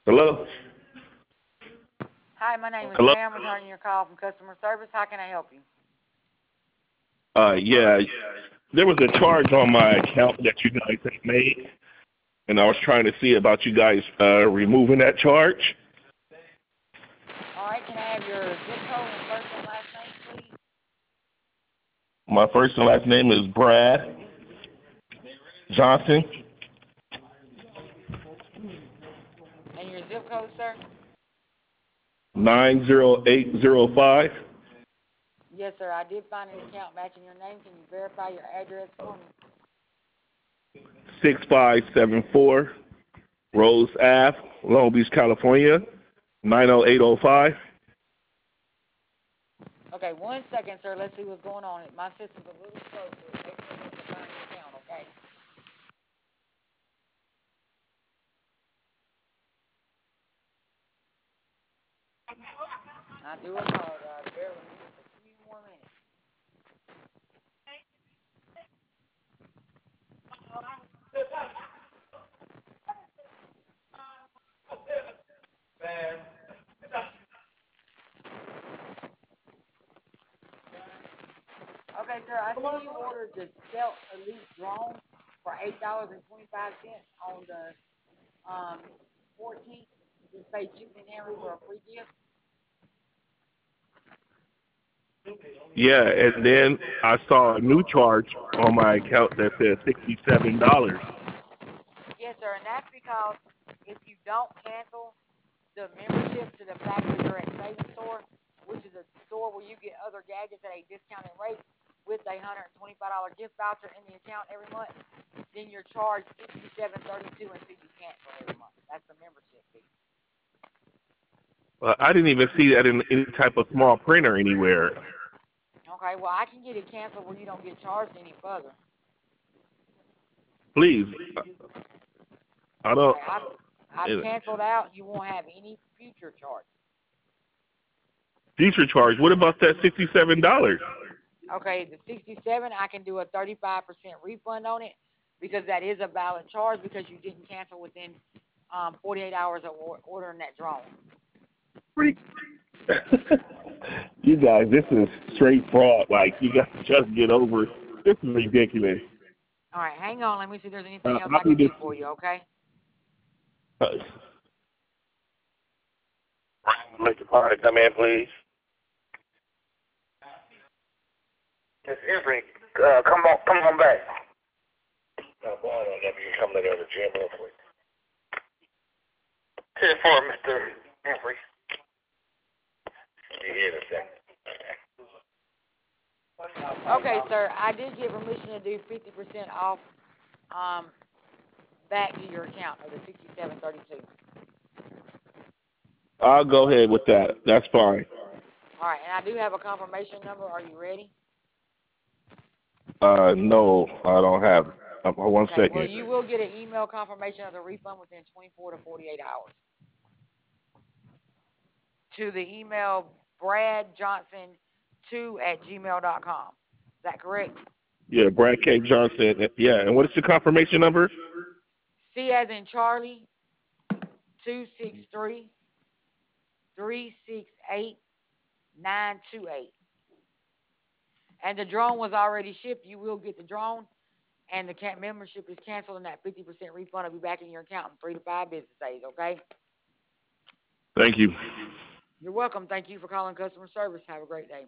Hello? Hi, my name is Hello? Pam, returning your call from customer service. How can I help you? Yeah, there was a charge on my account that you guys had made, and I was trying to see about you guys removing that charge. All right, can I have your zip code and first and last name, please? My first and last name is Brad Johnson, And your zip code, sir? 90805, Yes, sir. I did find an account matching your name. Can you verify your address for me? 6574 Rose Ave, Long Beach, California, 90805. Okay, 1 second, sir. Let's see what's going on. My system's a little slow, so it takes a minute to find your account, okay? I do apologize. Bear with me just a few more minutes. Okay, sir. I see you ordered the Stealth Elite drone for $8.25 on the 14th. Just paid shipping and handling for a free gift. Yeah, and then I saw a new charge on my account that said $67. Yes, sir. And that's because if you don't cancel the membership to the Factory Direct Savings Store, which is a store where you get other gadgets at a discounted rate with a $125 gift voucher in the account every month, then you're charged $67.32 until you cancel every month. That's the membership fee. I didn't even see that in any type of small printer anywhere. Okay, well, I can get it canceled where you don't get charged any further. Please, I don't. Okay, I've canceled out. You won't have any future charges. Future charge. What about that $67? Okay, the 67, I can do a 35% refund on it because that is a valid charge because you didn't cancel within 48 hours of ordering that drone. You guys, this is straight fraud. Like, you got to just get over it. This is ridiculous. All right, hang on. Let me see if there's anything else How I do can this? do for you, okay? Make the party come in, please. Miss Everett, come on back. No, boy, I don't know if you can come to the gym real quick. Here for Mr. Everett. You hear the second. Okay, sir. I did get permission to do 50% off back to your account of the 67.32. I'll go ahead with that. That's fine. All right, and I do have a confirmation number. Are you ready? No, I don't have. One Okay, well, second. you will get an email confirmation of the refund within 24 to 48 hours. To the email bradjohnson2@gmail.com. Is that correct? Yeah, Brad K. Johnson. Yeah, and what is the confirmation number? C as in Charlie, 263-368-928. And the drone was already shipped. You will get the drone, and the membership is canceled, and that 50% refund will be back in your account in 3 to 5 business days, okay? Thank you. You're welcome. Thank you for calling customer service. Have a great day.